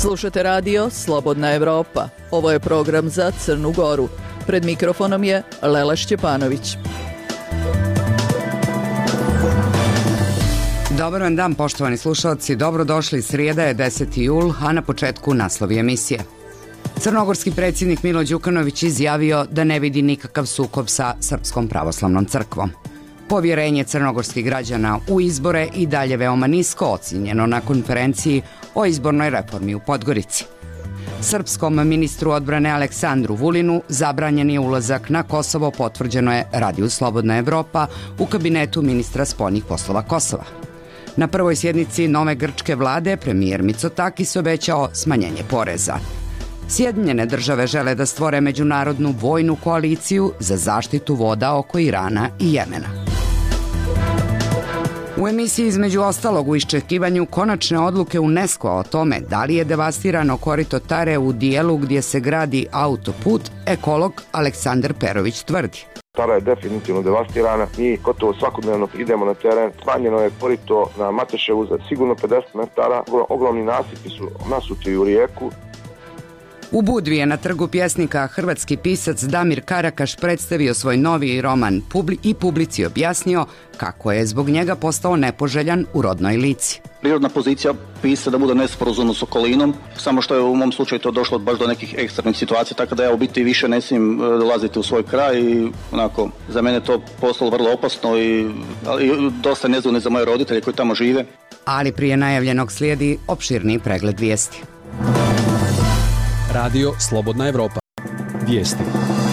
Slušate radio Slobodna Evropa. Ovo je program za Crnu Goru. Pred mikrofonom je Lela Šćepanović. Dobar vam dan, poštovani slušalci. Dobrodošli, srijeda je 10. jul, a na početku naslovi emisije. Crnogorski predsjednik Milo Đukanović izjavio da ne vidi nikakav sukob sa Srpskom pravoslavnom crkvom. Povjerenje crnogorskih građana u izbore i dalje veoma nisko ocijenjeno na konferenciji o izbornoj reformi u Podgorici. Srpskom ministru odbrane Aleksandru Vulinu zabranjen je ulazak na Kosovo, potvrđeno je Radiju Slobodna Evropa u kabinetu ministra spoljnih poslova Kosova. Na prvoj sjednici nove grčke vlade premijer Mitsotakis obećao smanjenje poreza. Sjedinjene države žele da stvore međunarodnu vojnu koaliciju za zaštitu voda oko Irana i Jemena. U emisiji između ostalog u iščekivanju konačne odluke UNESCO o tome da li je devastirano korito Tare u dijelu gdje se gradi autoput, ekolog Aleksandar Perović tvrdi. Tara je definitivno devastirana, mi gotovo svakodnevno idemo na teren, smanjeno je korito na Mateševu za sigurno 50 metara, ogromni nasipi su nasuti u rijeku. U Budvi je na trgu pjesnika hrvatski pisac Damir Karakaš predstavio svoj novi roman i publici objasnio kako je zbog njega postao nepoželjan u rodnoj Lici. Prirodna pozicija pisca da bude nesporazumno s okolinom, samo što je u mom slučaju to došlo baš do nekih ekstremnih situacija, tako da ja u biti više ne smijem dolaziti u svoj kraj i onako, za mene to postalo vrlo opasno i dosta nezgodno za moje roditelje koji tamo žive. Ali prije najavljenog slijedi opširniji pregled vijesti. Radio Slobodna Evropa. Vijesti.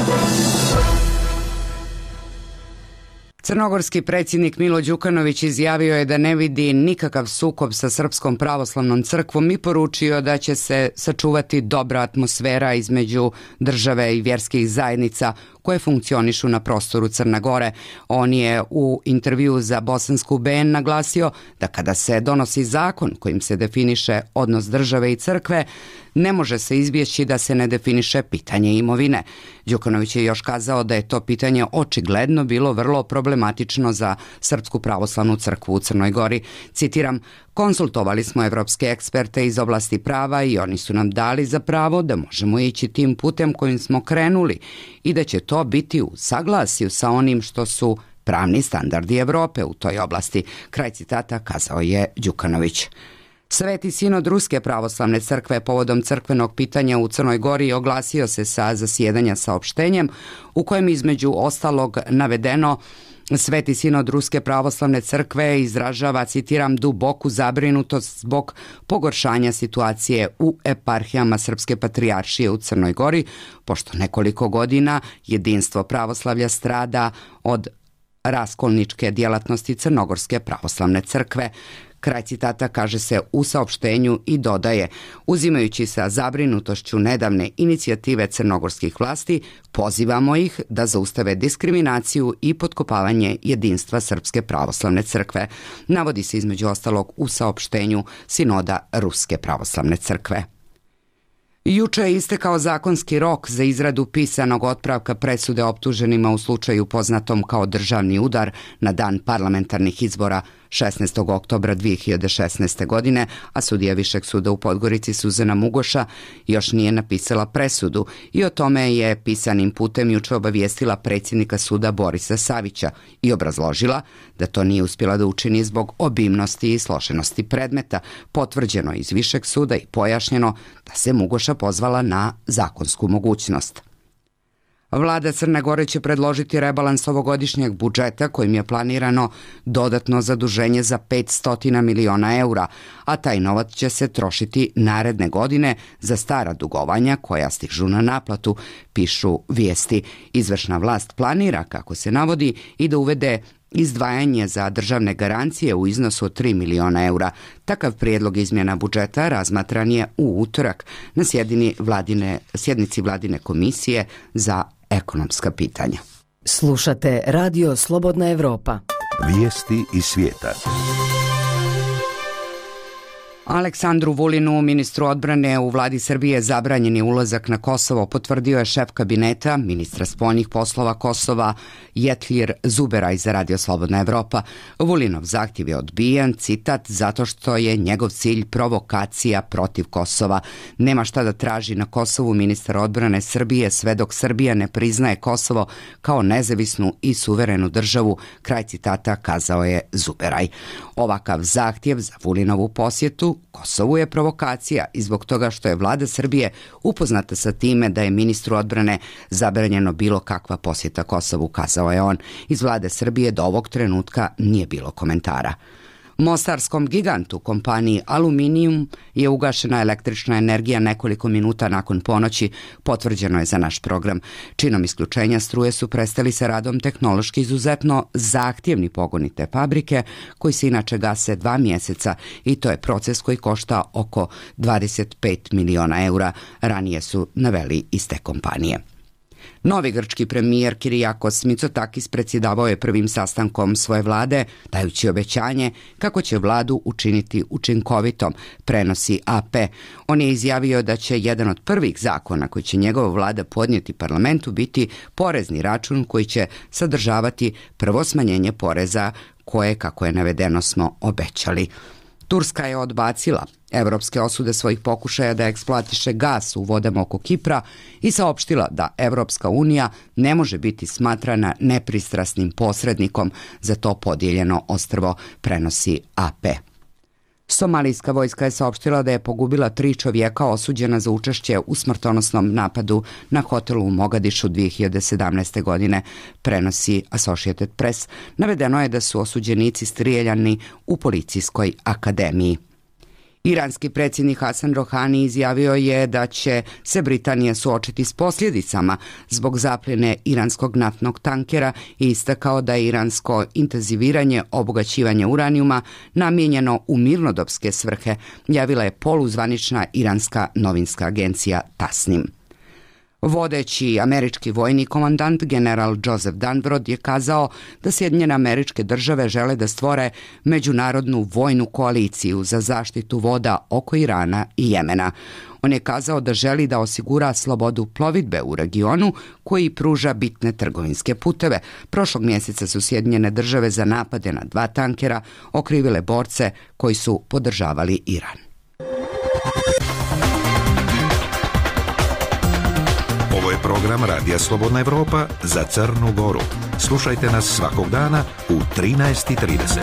Crnogorski predsjednik Milo Đukanović izjavio je da ne vidi nikakav sukob sa Srpskom pravoslavnom crkvom i poručio da će se sačuvati dobra atmosfera između države i vjerskih zajednica koje funkcionišu na prostoru Crne Gore. On je u intervjuu za Bosansku BN naglasio da kada se donosi zakon kojim se definiše odnos države i crkve, ne može se izbjeći da se ne definiše pitanje imovine. Đukanović je još kazao da je to pitanje očigledno bilo vrlo problematično za Srpsku pravoslavnu crkvu u Crnoj Gori. Citiram, konsultovali smo evropske eksperte iz oblasti prava i oni su nam dali za pravo da možemo ići tim putem kojim smo krenuli i da će to biti u saglasju sa onim što su pravni standardi Evrope u toj oblasti. Kraj citata, kazao je Đukanović. Sveti sinod Ruske pravoslavne crkve povodom crkvenog pitanja u Crnoj Gori oglasio se sa zasjedanja saopštenjem u kojem između ostalog navedeno Sveti sinod Ruske pravoslavne crkve izražava, citiram, duboku zabrinutost zbog pogoršanja situacije u eparhijama Srpske patrijaršije u Crnoj Gori, pošto nekoliko godina jedinstvo pravoslavlja strada od raskolničke djelatnosti Crnogorske pravoslavne crkve. Kraj citata, kaže se u saopštenju i dodaje, uzimajući sa zabrinutošću nedavne inicijative crnogorskih vlasti, pozivamo ih da zaustave diskriminaciju i potkopavanje jedinstva Srpske pravoslavne crkve. Navodi se između ostalog u saopštenju Sinoda Ruske pravoslavne crkve. Juče je istekao zakonski rok za izradu pisanog otpravka presude optuženima u slučaju poznatom kao državni udar na dan parlamentarnih izbora 16. oktobra 2016. godine, a sudija Višeg suda u Podgorici Suzana Mugoša još nije napisala presudu i o tome je pisanim putem juče obavijestila predsjednika suda Borisa Savića i obrazložila da to nije uspjela da učini zbog obimnosti i složenosti predmeta, potvrđeno iz Višeg suda i pojašnjeno da se Mugoša pozvala na zakonsku mogućnost. Vlada Crne Gore će predložiti rebalans ovogodišnjeg budžeta kojim je planirano dodatno zaduženje za 500 miliona eura, a taj novac će se trošiti naredne godine za stara dugovanja koja stižu na naplatu, pišu vijesti. Izvršna vlast planira, kako se navodi, i da uvede izdvajanje za državne garancije u iznosu od 3 miliona eura. Takav prijedlog izmjena budžeta razmatran je u utorak na sjednici vladine komisije za ekonomska pitanja. Slušate Radio Slobodna Evropa. Vijesti iz svijeta. Aleksandru Vulinu, ministru odbrane u vladi Srbije, zabranjen je ulazak na Kosovo, potvrdio je šef kabineta, ministra spoljnih poslova Kosova, Jetlir Zuberaj za Radio Slobodna Evropa. Vulinov zahtjev je odbijen, citat, zato što je njegov cilj provokacija protiv Kosova. Nema šta da traži na Kosovu ministar odbrane Srbije sve dok Srbija ne priznaje Kosovo kao nezavisnu i suverenu državu, kraj citata, kazao je Zuberaj. Ovakav zahtjev za Vulinovu posjetu Kosovu je provokacija i zbog toga što je vlada Srbije upoznata sa time da je ministru odbrane zabranjeno bilo kakva posjeta Kosovu, kazao je on. Iz vlade Srbije do ovog trenutka nije bilo komentara. Mostarskom gigantu kompaniji Aluminijum je ugašena električna energija nekoliko minuta nakon ponoći, potvrđeno je za naš program. Činom isključenja struje su prestali sa radom tehnološki izuzetno zahtjevni pogoni te fabrike, koji se inače gase 2 mjeseca i to je proces koji košta oko 25 miliona eura, ranije su naveli iz te kompanije. Novi grčki premijer Kirijakos Mitsotakis predsjedavao je prvim sastankom svoje vlade, dajući obećanje kako će vladu učiniti učinkovitom, prenosi AP. On je izjavio da će jedan od prvih zakona koji će njegova vlada podnijeti parlamentu biti porezni račun koji će sadržavati prvo smanjenje poreza koje, kako je navedeno, smo obećali. Turska je odbacila evropske osude svojih pokušaja da eksploatiše gas u vodama oko Kipra i saopštila da Evropska unija ne može biti smatrana nepristrasnim posrednikom za to podijeljeno ostrvo, prenosi AP. Somalijska vojska je saopštila da je pogubila 3 čovjeka osuđena za učešće u smrtonosnom napadu na hotelu u Mogadišu 2017. godine, prenosi Associated Press. Navedeno je da su osuđenici strijeljani u policijskoj akademiji. Iranski predsjednik Hasan Rohani izjavio je da će se Britanija suočiti s posljedicama zbog zapljene iranskog naftnog tankera i istakao da je iransko intenziviranje obogaćivanja uranijuma namijenjeno u mirnodopske svrhe, javila je poluzvanična iranska novinska agencija Tasnim. Vodeći američki vojni komandant general Joseph Dunford je kazao da Sjedinjene Američke Države žele da stvore međunarodnu vojnu koaliciju za zaštitu voda oko Irana i Jemena. On je kazao da želi da osigura slobodu plovidbe u regionu koji pruža bitne trgovinske puteve. Prošlog mjeseca su Sjedinjene Države za napade na 2 tankera okrivile borce koji su podržavali Iran. Ovo je program Radija Slobodna Evropa za Crnu Goru. Slušajte nas svakog dana u 13:30.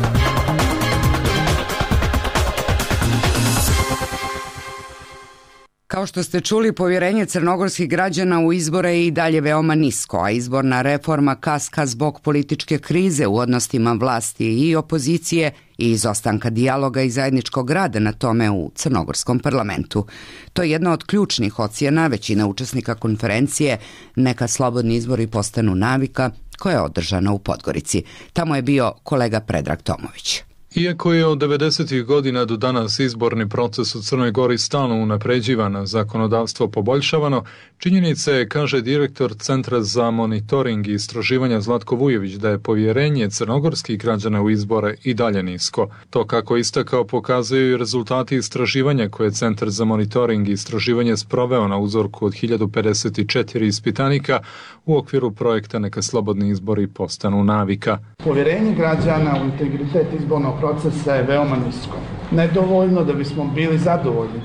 Kao što ste čuli, povjerenje crnogorskih građana u izbore je i dalje veoma nisko, a izborna reforma kaska zbog političke krize u odnosima vlasti i opozicije i izostanka dijaloga i zajedničkog rada na tome u crnogorskom parlamentu. To je jedna od ključnih ocjena većine učesnika konferencije Neka slobodni izbori postanu navika, koja je održana u Podgorici. Tamo je bio kolega Predrag Tomović. Iako je od 90. godina do danas izborni proces u Crnoj Gori stalno unapređivan, zakonodavstvo poboljšavano, činjenica je, kaže direktor Centra za monitoring i istraživanja Zlatko Vujović, da je povjerenje crnogorskih građana u izbore i dalje nisko. To, kako istakao, pokazuju i rezultati istraživanja koje je Centar za monitoring i istraživanje sproveo na uzorku od 1054 ispitanika u okviru projekta Neka slobodni izbori postanu navika. Povjerenje građana u integritet izbornog procesa je veoma nisko. Nedovoljno da bismo bili zadovoljni.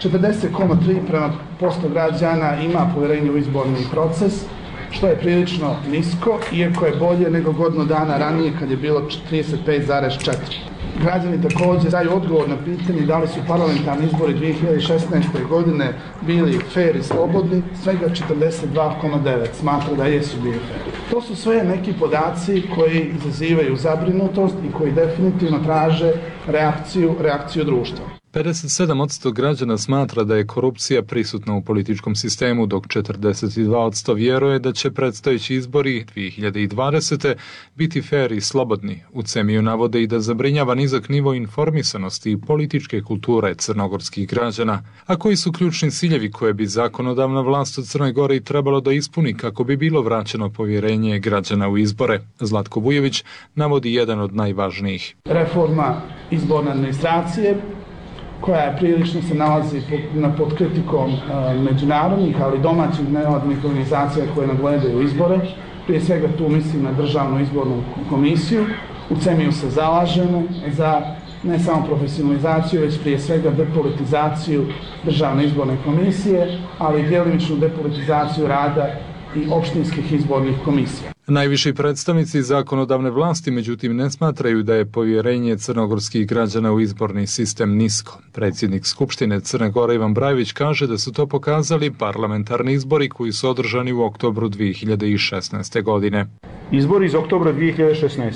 40,3% građana ima povjerenje u izborni proces, što je prilično nisko, iako je bolje nego godinu dana ranije kad je bilo 35,4%. Građani također daju odgovor na pitanje da li su parlamentarni izbori 2016. godine bili fair i slobodni, svega 42,9% smatra da jesu bili fair. To su sve neki podaci koji izazivaju zabrinutost i koji definitivno traže reakciju društva. 57% građana smatra da je korupcija prisutna u političkom sistemu, dok 42% vjeruje da će predstojeći izbori 2020. biti fair i slobodni. U CEMI-u navode i da zabrinjava nizak nivo informisanosti i političke kulture crnogorskih građana, a koji su ključni ciljevi koje bi zakonodavna vlast u Crnoj Gori trebalo da ispuni kako bi bilo vraćeno povjerenje građana u izbore. Zlatko Vujović navodi jedan od najvažnijih. Reforma izborne administracije, koja prilično se nalazi pod kritikom međunarodnih, ali domaćih nevladinih organizacija koje nadgledaju izbore. Prije svega tu mislim na Državnu izbornu komisiju. U CEMI-u se zalažemo za ne samo profesionalizaciju, već prije svega depolitizaciju Državne izborne komisije, ali i djelimičnu depolitizaciju rada i opštinskih izbornih komisija. Najviši predstavnici zakonodavne vlasti, međutim, ne smatraju da je povjerenje crnogorskih građana u izborni sistem nisko. Predsjednik Skupštine Crne Gore Ivan Brajević kaže da su to pokazali parlamentarni izbori koji su održani u oktobru 2016. godine. Izbori iz oktobra 2016.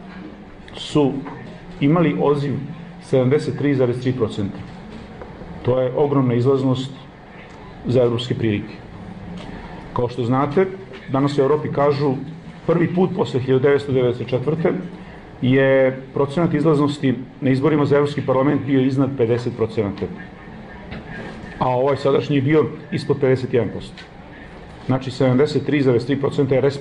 su imali odziv 73,3%. To je ogromna izlaznost za evropske prilike. Kao što znate, danas u Evropi kažu prvi put posle 1994. je procenat izlaznosti na izborima za Evropski parlament bio iznad 50%. A ovaj sadašnji je bio ispod 51%. Znači 73,3% je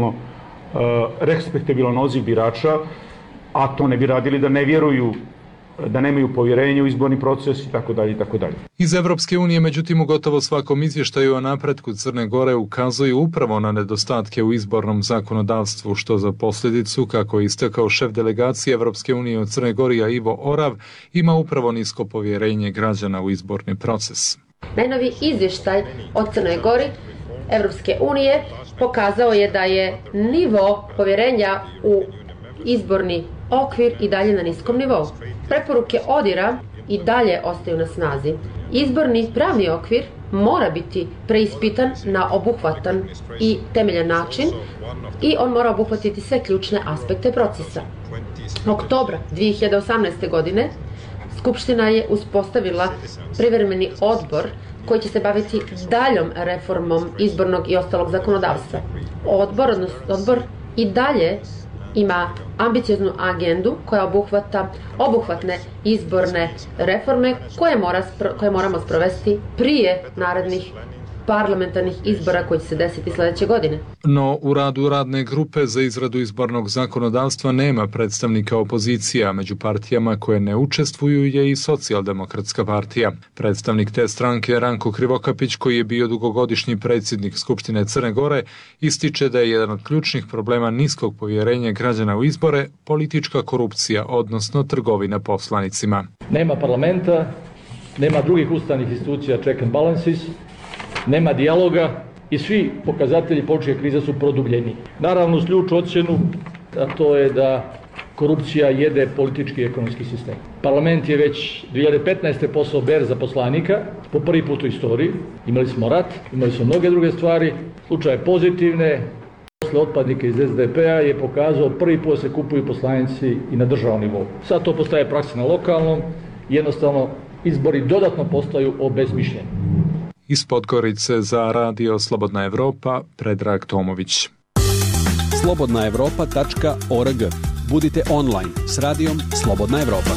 respektabilan odziv birača, a to ne bi radili da ne vjeruju, da nemaju povjerenje u izborni proces i tako dalje i tako dalje. Iz Evropske unije, međutim, u gotovo svakom izvještaju o napretku Crne Gore ukazuju upravo na nedostatke u izbornom zakonodavstvu, što za posljedicu, kako je istakao šef delegacije Evropske unije od Crne Gore Ivo Orav, ima upravo nisko povjerenje građana u izborni proces. Najnoviji izvještaj o Crnoj Gori Evropske unije pokazao je da je nivo povjerenja u izborni okvir i dalje na niskom nivou. Preporuke ODIR-a i dalje ostaju na snazi. Izborni pravni okvir mora biti preispitan na obuhvatan i temeljan način i on mora obuhvatiti sve ključne aspekte procesa. Oktobra 2018. godine Skupština je uspostavila privremeni odbor koji će se baviti daljom reformom izbornog i ostalog zakonodavstva. Odbor i dalje ima ambicioznu agendu koja obuhvata obuhvatne izborne reforme koje moramo sprovesti prije narednih parlamentarnih izbora koji će se desiti sljedeće godine. No, u radu radne grupe za izradu izbornog zakonodavstva nema predstavnika opozicija. Među partijama koje ne učestvuju je i Socijaldemokratska partija. Predstavnik te stranke Ranko Krivokapić, koji je bio dugogodišnji predsjednik Skupštine Crne Gore, ističe da je jedan od ključnih problema niskog povjerenja građana u izbore politička korupcija, odnosno trgovina poslanicima. Nema parlamenta, nema drugih ustavnih institucija check and balances, nema dijaloga i svi pokazatelji političke krize su produbljeni. Naravno, s ključ ocjenu, a to je da korupcija jede politički i ekonomski sistem. Parlament je već 2015. postao berza poslanika, po prvi put u istoriji. Imali smo rat, imali smo mnoge druge stvari. Slučaje pozitivne, posle otpadnika iz SDP-a je pokazao prvi put se kupuju poslanici i na državnom nivou. Sad to postaje praksa na lokalnom, jednostavno izbori dodatno postaju obezmišljeni. Iz Podgorice za Radio Slobodna Evropa, Predrag Tomović. slobodnaevropa.org. Budite online s radijom Slobodna Evropa.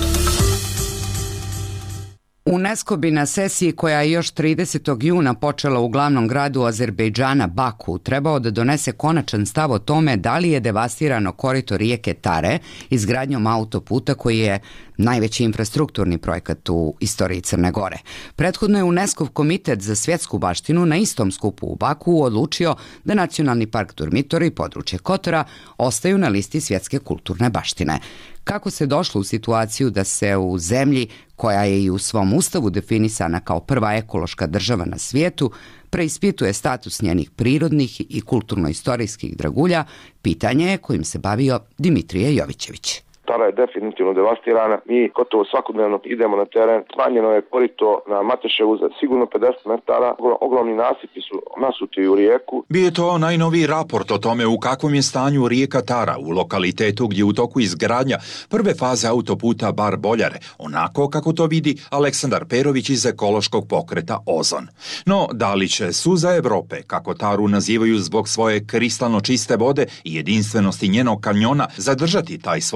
UNESCO bi na sesiji koja je još 30. juna počela u glavnom gradu Azerbejdžana Baku trebao da donese konačan stav o tome da li je devastirano korito rijeke Tare izgradnjom autoputa koji je najveći infrastrukturni projekat u istoriji Crne Gore. Prethodno je UNESCO komitet za svjetsku baštinu na istom skupu u Baku odlučio da Nacionalni park Durmitor i područje Kotora ostaju na listi svjetske kulturne baštine. Kako se došlo u situaciju da se u zemlji koja je i u svom ustavu definisana kao prva ekološka država na svijetu preispituje status njenih prirodnih i kulturno-istorijskih dragulja, pitanje je kojim se bavio Dimitrije Jovićević. Tara je definitivno devastirana. Mi gotovo svakodnevno idemo na teren. Smanjeno je korito na Mateševu za sigurno 50 metara. Ogromni nasipi su nasuti u rijeku. Bio je to najnoviji raport o tome u kakvom je stanju rijeka Tara u lokalitetu gdje u toku izgradnja prve faze autoputa Bar-Boljare, onako kako to vidi Aleksandar Perović iz ekološkog pokreta Ozon. No, da li će suza Evrope, kako Taru nazivaju zbog svoje kristalno čiste vode i jedinstvenosti njenog kanjona, zadržati taj svoj neformalni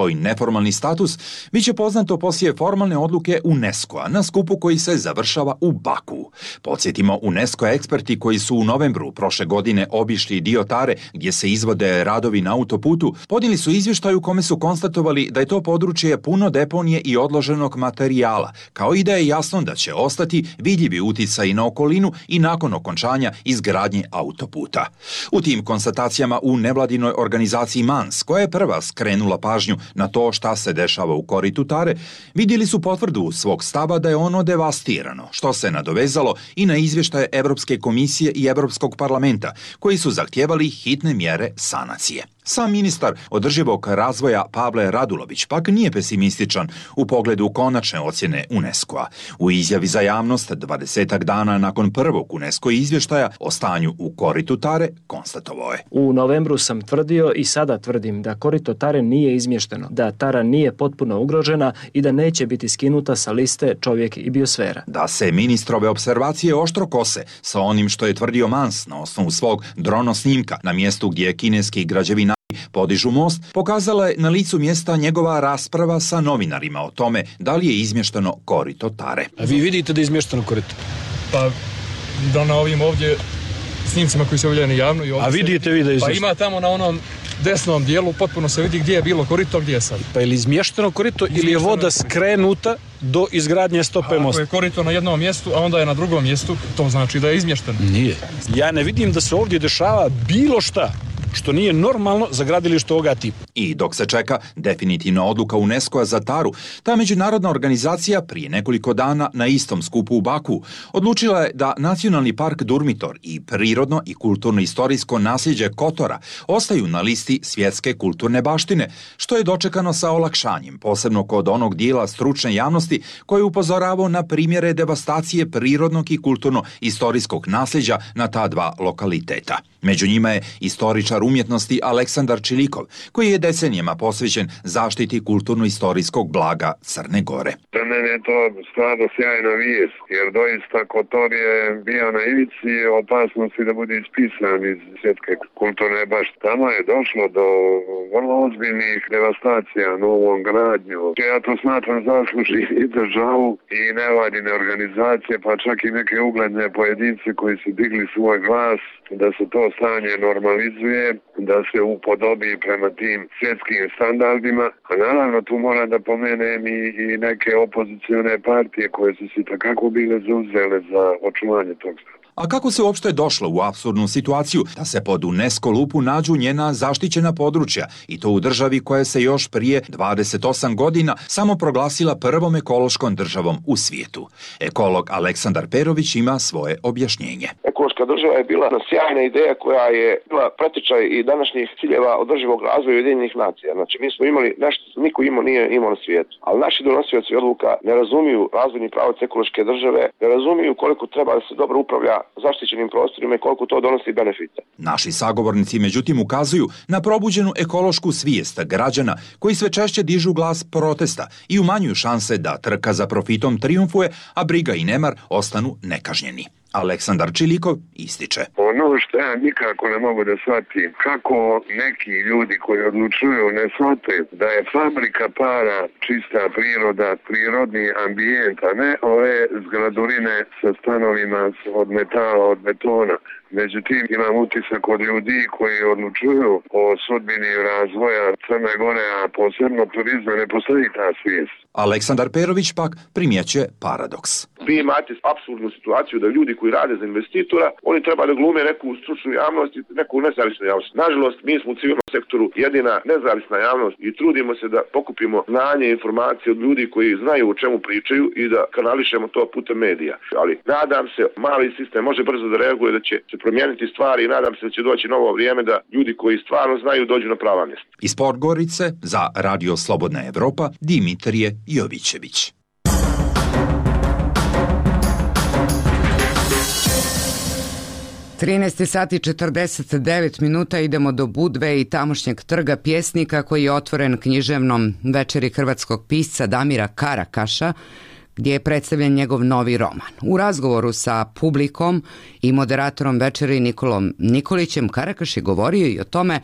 neformalni status bit će poznato poslije formalne odluke UNESCO-a na skupu koji se završava u Baku. Podsjetimo, UNESCO eksperti koji su u novembru prošle godine obišli dio Tare gdje se izvode radovi na autoputu, podnijeli su izvještaj u kome su konstatovali da je to područje puno deponije i odloženog materijala, kao i da je jasno da će ostati vidljivi uticaj na okolinu i nakon okončanja izgradnje autoputa. U tim konstatacijama u nevladinoj organizaciji MANS, koja je prva skrenula pažnju na to šta se dešava u koritu Tare, vidjeli su potvrdu svog stava da je ono devastirano, što se nadovezalo i na izvještaje Europske komisije i Europskog parlamenta, koji su zahtijevali hitne mjere sanacije. Sam ministar održivog razvoja Pavle Radulović pak nije pesimističan u pogledu konačne ocjene UNESCO-a. U izjavi za javnost 20 dana nakon prvog UNESCO izvještaja o stanju u koritu Tare konstatovao je: U novembru sam tvrdio i sada tvrdim da korito Tare nije izmješteno, da Tara nije potpuno ugrožena i da neće biti skinuta sa liste čovjek i biosfera. Da se ministrove observacije oštro kose sa onim što je tvrdio MANS na osnovu svog dronosnimka na mjestu gdje je kineski građevinar podižu most, pokazala je na licu mjesta njegova rasprava sa novinarima o tome da li je izmješteno korito Tare. A vi vidite da je izmješteno korito? Pa, da na ovim ovdje snimcima koji se objavljeni javno. A vidite vi da je izmješteno? Pa ima tamo na onom desnom dijelu, potpuno se vidi gdje je bilo korito, gdje je sad. Pa je li izmješteno korito ili je voda skrenuta do izgradnje stope mosta? Ako je korito na jednom mjestu, a onda je na drugom mjestu, to znači da je izmješteno. Nije. Ja ne vidim da se ovdje dešava bilo šta što nije normalno za gradilište ovoga tipa. I dok se čeka definitivna odluka UNESCO-a za Taru, ta međunarodna organizacija prije nekoliko dana na istom skupu u Baku odlučila je da Nacionalni park Durmitor i prirodno i kulturno-istorijsko nasljeđe Kotora ostaju na listi svjetske kulturne baštine, što je dočekano sa olakšanjem, posebno kod onog dijela stručne javnosti koji je upozoravao na primjere devastacije prirodnog i kulturno-istorijskog nasljeđa na ta dva lokaliteta. Među njima je istoričar umjetnosti Aleksandar Čilikov, koji je decenijama posvećen zaštiti kulturno-istorijskog blaga Crne Gore. Za mene je to stvarno sjajna vijest, jer doista Kotor je bio na ivici opasnosti da bude ispisan iz svjetske kulturne baštine. Tamo je došlo do vrlo ozbiljnih devastacija novom gradnju. Ja to smatram zasluži i državu i nevladine organizacije, pa čak i neke ugledne pojedince koji su digli svoj glas da se to stanje normalizuje, da se upodobi prema tim svjetskim standardima, a naravno tu moram da pomenem i neke opozicione partije koje su se takako bile zauzele za očuvanje tog stanja. A kako se uopšte došlo u apsurdnu situaciju da se pod UNESCO lupu nađu njena zaštićena područja, i to u državi koja se još prije 28 godina samo proglasila prvom ekološkom državom u svijetu? Ekolog Aleksandar Perović ima svoje objašnjenje. Ekološka država je bila sjajna ideja koja je bila pretečaj i današnjih ciljeva održivog razvoja Ujedinjenih nacija. Znači, mi smo imali nešto niko nije imao na svijetu. Ali naši donosioci odluka ne razumiju razvojni pravac ekološke države, ne razumiju koliko treba da se dobro upravlja zaštićenim prostorima i koliko to donosi benefite. Naši sagovornici međutim ukazuju na probuđenu ekološku svijest građana koji sve češće dižu glas protesta i umanjuju šanse da trka za profitom trijumfuje, a briga i nemar ostanu nekažnjeni. Aleksandar Čilikov ističe: Ono što ja nikako ne mogu da shvatim, kako neki ljudi koji odlučuju ne shvate da je fabrika para čista priroda, prirodni ambijent, a ne ove zgradurine sa stanovima od metala, od betona. Međutim, imam utisak od ljudi koji odlučuju o sudbini razvoja Crne Gore, a posebno turizma, ne postoji ta svijest. Aleksandar Perović pak primjećuje paradoks. Vi imate apsurdnu situaciju da ljudi koji rade za investitora, oni treba da glume neku stručnu javnost i neku nezavisnu javnost. Nažalost, mi smo u civilnom sektoru jedina nezavisna javnost i trudimo se da pokupimo znanje i informacije od ljudi koji znaju o čemu pričaju i da kanališemo to putem medija. Ali nadam se, mali sistem može brzo da reaguje, da će se promijeniti stvari i nadam se da će doći novo vrijeme da ljudi koji stvarno znaju dođu na prava mjesta. Iz Podgorice za Radio Slobodna Evropa, Dimitrije Jovićević. Sati 49 minuta, idemo do Budve i tamošnjeg trga Pjesnika koji je otvoren književnom večeri hrvatskog pisca Damira Karakaša, gdje je predstavljen njegov novi roman. U razgovoru sa publikom i moderatorom večeri Nikolom Nikolićem Karakaš je govorio i o tome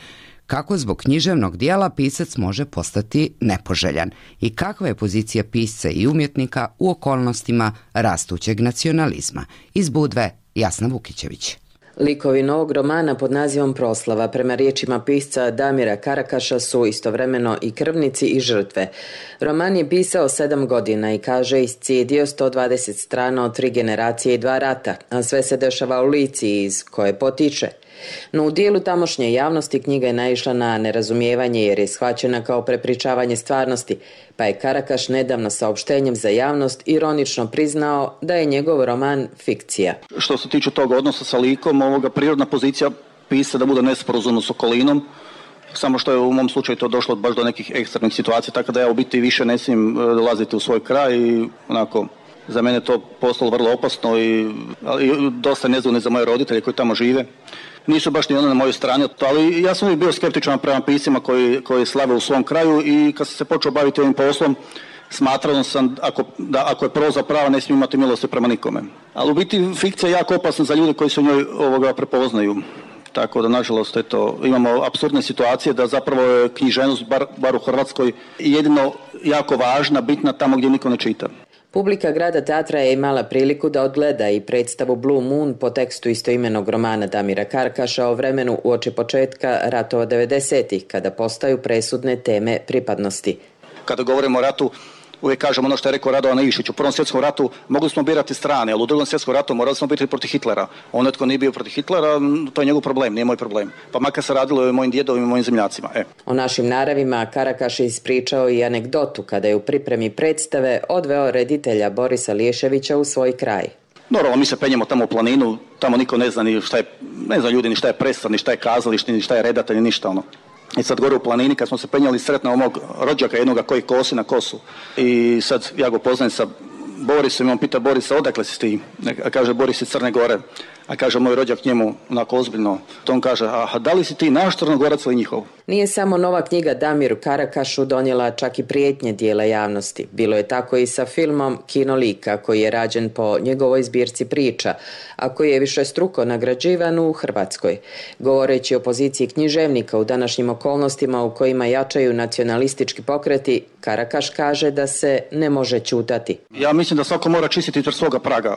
kako zbog književnog dijela pisac može postati nepoželjan i kakva je pozicija pisca i umjetnika u okolnostima rastućeg nacionalizma. Iz Budve, Jasna Vukićević. Likovi novog romana pod nazivom Proslava prema riječima pisca Damira Karakaša su istovremeno i krvnici i žrtve. Roman je pisao 7 godina i kaže iscijedio 120 strana od 3 generacije i 2 rata, a sve se dešava u Lici iz koje potiče. No u dijelu tamošnje javnosti knjiga je naišla na nerazumijevanje jer je shvaćena kao prepričavanje stvarnosti, pa je Karakaš nedavno saopštenjem za javnost ironično priznao da je njegov roman fikcija. Što se tiče tog odnosa sa likom, prirodna pozicija pisca da bude nesporazumno s okolinom, samo što je u mom slučaju to došlo baš do nekih ekstremnih situacija, tako da ja u biti više ne smijem dolaziti u svoj kraj i onako, za mene to postalo vrlo opasno i dosta nezgodno za moje roditelje koji tamo žive. Nisu baš ni oni na mojoj strani, ali ja sam uvijek bio skeptičan prema piscima koji slave u svom kraju i kad sam se počeo baviti ovim poslom, smatrao sam ako je proza prava ne smije imati milosti prema nikome. Ali u biti fikcija je jako opasna za ljude koji se u njoj prepoznaju. Tako da, nažalost, imamo apsurdne situacije da zapravo je književnost, bar u Hrvatskoj, jedino jako važna, bitna tamo gdje niko ne čita. Publika Grada teatra je imala priliku da odgleda i predstavu Blue Moon po tekstu istoimenog romana Damira Karakaša o vremenu uoči početka ratova 90-ih, kada postaju presudne teme pripadnosti. Kada govorimo o ratu, uvijek kažemo ono što je rekao Radovan Ivišić. U Prvom svjetskom ratu mogli smo birati strane, ali u Drugom svjetskom ratu morali smo biti protiv Hitlera. On tko nije bio protiv Hitlera, to je njegov problem, nije moj problem. Pa makar se radilo o mojim djedovima i mojim zemljacima. O našim naravima Karakaš je ispričao i anegdotu kada je u pripremi predstave odveo reditelja Borisa Liješevića u svoj kraj. Normalno, mi se penjemo tamo u planinu, tamo niko ne zna ni šta je, ne zna ljudi ni šta je predstav, ni šta je kazalište, ni šta je redatelj, ni ništa ono. I sad gore u planini, kad smo se penjali, sretno mog rođaka jednoga koji kosi na kosu. I sad ja go poznajem sa Borisom i on pita Borisa, odakle si ti? A kaže, Boris iz Crne Gore. A kaže moj rođak njemu onako ozbiljno. To on kaže, a da li si ti naš Crnogorac ili njihov? Nije samo nova knjiga Damiru Karakašu donijela čak i prijetnje dijela javnosti. Bilo je tako i sa filmom Kino lika, koji je rađen po njegovoj zbirci priča, a koji je višestruko nagrađivan u Hrvatskoj. Govoreći o poziciji književnika u današnjim okolnostima u kojima jačaju nacionalistički pokreti, Karakaš kaže da se ne može ćutati. Ja mislim da svako mora čistiti ispred svoga praga,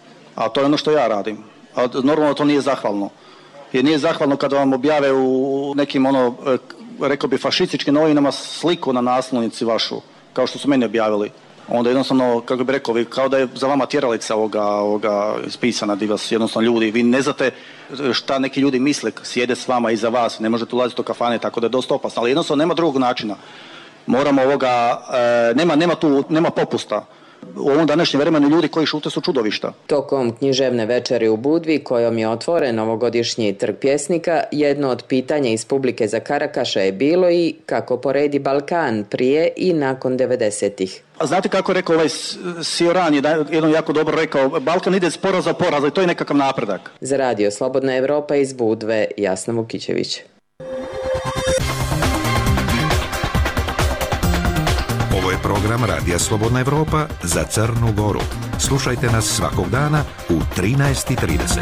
a to je ono što ja radim. A normalno to nije zahvalno. Jer nije zahvalno kada vam objave u nekim rekao bi fašističkim novinama sliku na naslovnici vašu, kao što su meni objavili. Onda jednostavno, kako bi rekao, kao da je za vama tjeralica ovoga ispisana, di vas jednostavno ljudi, vi ne znate šta neki ljudi misle, sjede s vama iza vas, ne možete ulaziti u kafane, tako da je dosta opasno, ali jednostavno nema drugog načina. Moramo nema popusta. U ovom današnjem vremenu ljudi koji šute su čudovišta. Tokom književne večeri u Budvi, kojom je otvoren ovogodišnji trg pjesnika, jedno od pitanja iz publike za Karakaša je bilo i kako poredi Balkan prije i nakon 90-ih. A znate kako je rekao Sioran, je jednom jako dobro rekao, Balkan ide s poraza u poraz, i to je nekakav napredak. Za Radio Slobodna Evropa iz Budve, Jasna Vukićević. Ovo je program Radija Slobodna Evropa za Crnu Goru. Slušajte nas svakog dana u 13:30.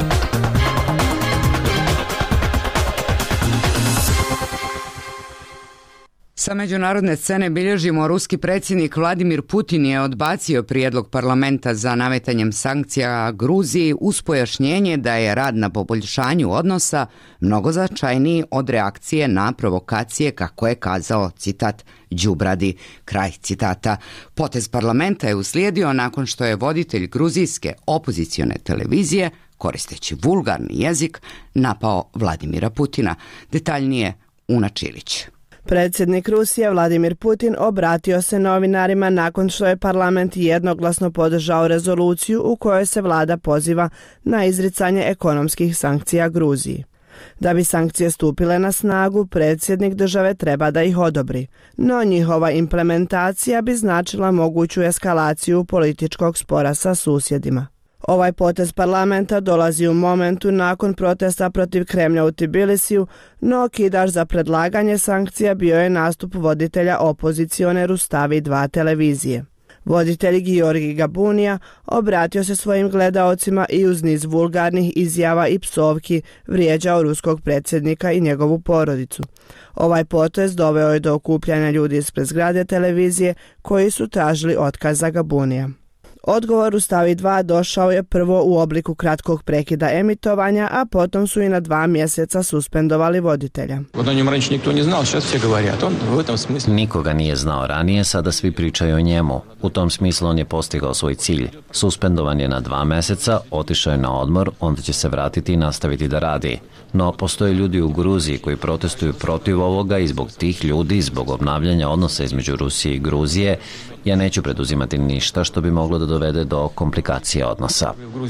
Sa međunarodne scene bilježimo ruski predsjednik Vladimir Putin je odbacio prijedlog parlamenta za nametanjem sankcija Gruziji uz pojašnjenje da je rad na poboljšanju odnosa mnogo značajniji od reakcije na provokacije, kako je kazao, citat, đubradi, kraj citata. Potez parlamenta je uslijedio nakon što je voditelj gruzijske opozicione televizije, koristeći vulgarni jezik, napao Vladimira Putina. Detaljnije Una Čilić. Predsjednik Rusije Vladimir Putin obratio se novinarima nakon što je parlament jednoglasno podržao rezoluciju u kojoj se vlada poziva na izricanje ekonomskih sankcija Gruziji. Da bi sankcije stupile na snagu, predsjednik države treba da ih odobri, no njihova implementacija bi značila moguću eskalaciju političkog spora sa susjedima. Ovaj potez parlamenta dolazi u momentu nakon protesta protiv Kremlja u Tbilisiju, no okidač za predlaganje sankcija bio je nastup voditelja opozicione Rustavi 2 televizije. Voditelj Giorgi Gabunija obratio se svojim gledaocima i uz niz vulgarnih izjava i psovki vrijeđao ruskog predsjednika i njegovu porodicu. Ovaj potez doveo je do okupljanja ljudi ispred zgrade televizije koji su tražili otkaz za Gabunija. Odgovor u Stavi 2 došao je prvo u obliku kratkog prekida emitovanja, a potom su i na 2 mjeseca suspendovali voditelja. Nikoga nije znao ranije, sada svi pričaju o njemu. U tom smislu on je postigao svoj cilj. Suspendovan je na 2 mjeseca, otišao je na odmor, onda će se vratiti i nastaviti da radi. No, postoje ljudi u Gruziji koji protestuju protiv ovoga i zbog tih ljudi, zbog obnavljanja odnosa između Rusije i Gruzije, ja neću preduzimati ništa što bi moglo da dovede do komplikacije odnosa.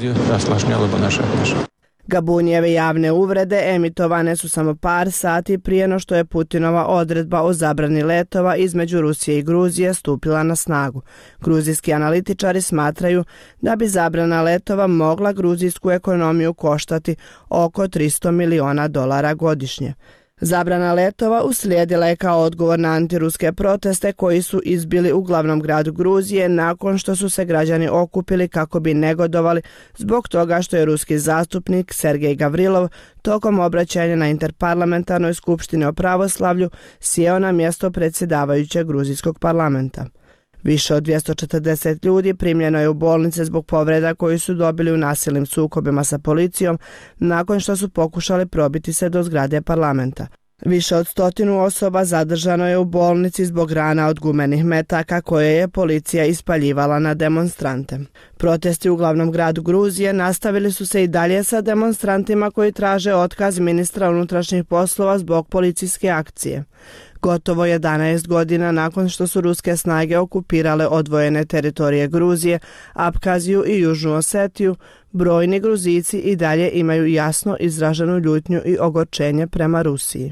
Gabunijeve javne uvrede emitovane su samo par sati prije no što je Putinova odredba o zabrani letova između Rusije i Gruzije stupila na snagu. Gruzijski analitičari smatraju da bi zabrana letova mogla gruzijsku ekonomiju koštati oko $300 miliona godišnje. Zabrana letova uslijedila je kao odgovor na antiruske proteste koji su izbili u glavnom gradu Gruzije nakon što su se građani okupili kako bi negodovali zbog toga što je ruski zastupnik Sergej Gavrilov tokom obraćanja na interparlamentarnoj skupštini o pravoslavlju sjeo na mjesto predsjedavajućeg gruzijskog parlamenta. Više od 240 ljudi primljeno je u bolnice zbog povreda koji su dobili u nasilnim sukobima sa policijom nakon što su pokušali probiti se do zgrade parlamenta. Više od 100 osoba zadržano je u bolnici zbog rana od gumenih metaka koje je policija ispaljivala na demonstrante. Protesti u glavnom gradu Gruzije nastavili su se i dalje sa demonstrantima koji traže otkaz ministra unutrašnjih poslova zbog policijske akcije. Gotovo 11 godina nakon što su ruske snage okupirale odvojene teritorije Gruzije, Apkaziju i Južnu Osetiju, brojni Gruzijci i dalje imaju jasno izraženu ljutnju i ogorčenje prema Rusiji.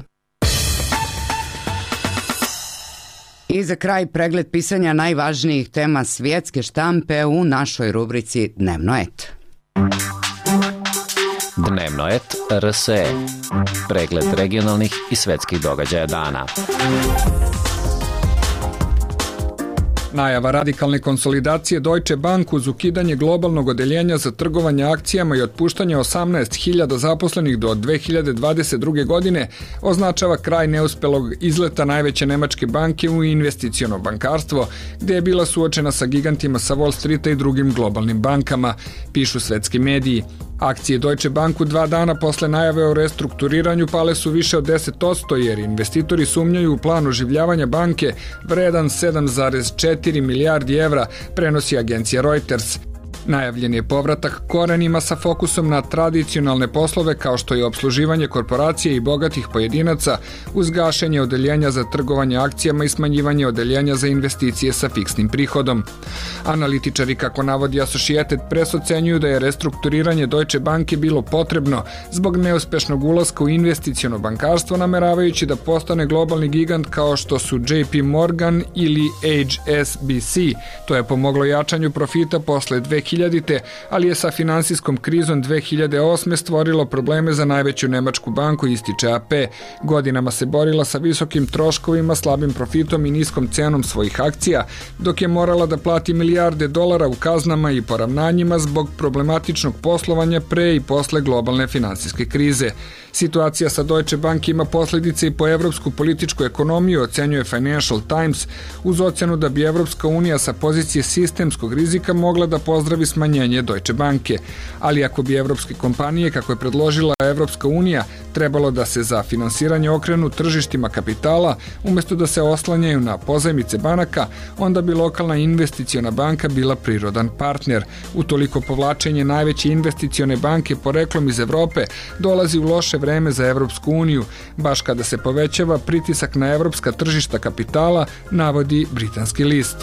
I za kraj pregled pisanja najvažnijih tema svjetske štampe u našoj rubrici Dnevno et. Dnevno et RSE. Pregled regionalnih i svetskih događaja dana. Najava radikalne konsolidacije Deutsche Bank uz ukidanje globalnog odeljenja za trgovanje akcijama i otpuštanje 18.000 zaposlenih do 2022. godine označava kraj neuspelog izleta najveće nemačke banke u investiciono bankarstvo, gdje je bila suočena sa gigantima sa Wall Streeta i drugim globalnim bankama, pišu svetski mediji. Akcije Deutsche Banku 2 dana posle najave o restrukturiranju pale su više od 10% jer investitori sumnjaju u plan oživljavanja banke vredan 7,4 milijardi evra, prenosi agencija Reuters. Najavljen je povratak korenima sa fokusom na tradicionalne poslove kao što je opsluživanje korporacije i bogatih pojedinaca uz gašenje odeljenja za trgovanje akcijama i smanjivanje odeljenja za investicije sa fiksnim prihodom. Analitičari, kako navodi Associated Press, ocenjuju da je restrukturiranje Deutsche Banke bilo potrebno zbog neuspešnog ulaska u investiciono bankarstvo, nameravajući da postane globalni gigant kao što su JP Morgan ili HSBC. To je pomoglo jačanju profita posle 2000, ali je sa finansijskom krizom 2008. stvorilo probleme za najveću nemačku banku, ističe AP. Godinama se borila sa visokim troškovima, slabim profitom i niskom cenom svojih akcija, dok je morala da plati milijarde dolara u kaznama i poravnanjima zbog problematičnog poslovanja pre i posle globalne finansijske krize. Situacija sa Deutsche Bank ima posljedice i po evropsku političku ekonomiju, ocenjuje Financial Times, uz ocjenu da bi Evropska unija sa pozicije sistemskog rizika mogla da pozdravi smanjenje Deutsche Banke. Ali ako bi evropske kompanije, kako je predložila Evropska unija, trebalo da se za finansiranje okrenu tržištima kapitala, umjesto da se oslanjaju na pozajmice banaka, onda bi lokalna investiciona banka bila prirodan partner. Utoliko povlačenje najveće investicione banke poreklom iz Evrope dolazi u loše vreme za Evropsku uniju, baš kada se povećava pritisak na evropska tržišta kapitala, navodi britanski list.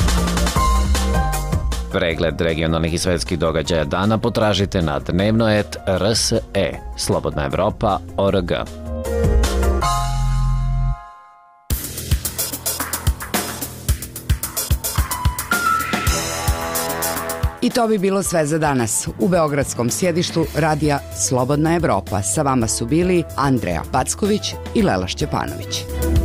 Pregled regionalnih i svetskih događaja dana potražite na dnevnoet.rse, slobodnaevropa.org. I to bi bilo sve za danas. U beogradskom sjedištu radija Slobodna Evropa sa vama su bili Andreja Packović i Lela Šćepanović.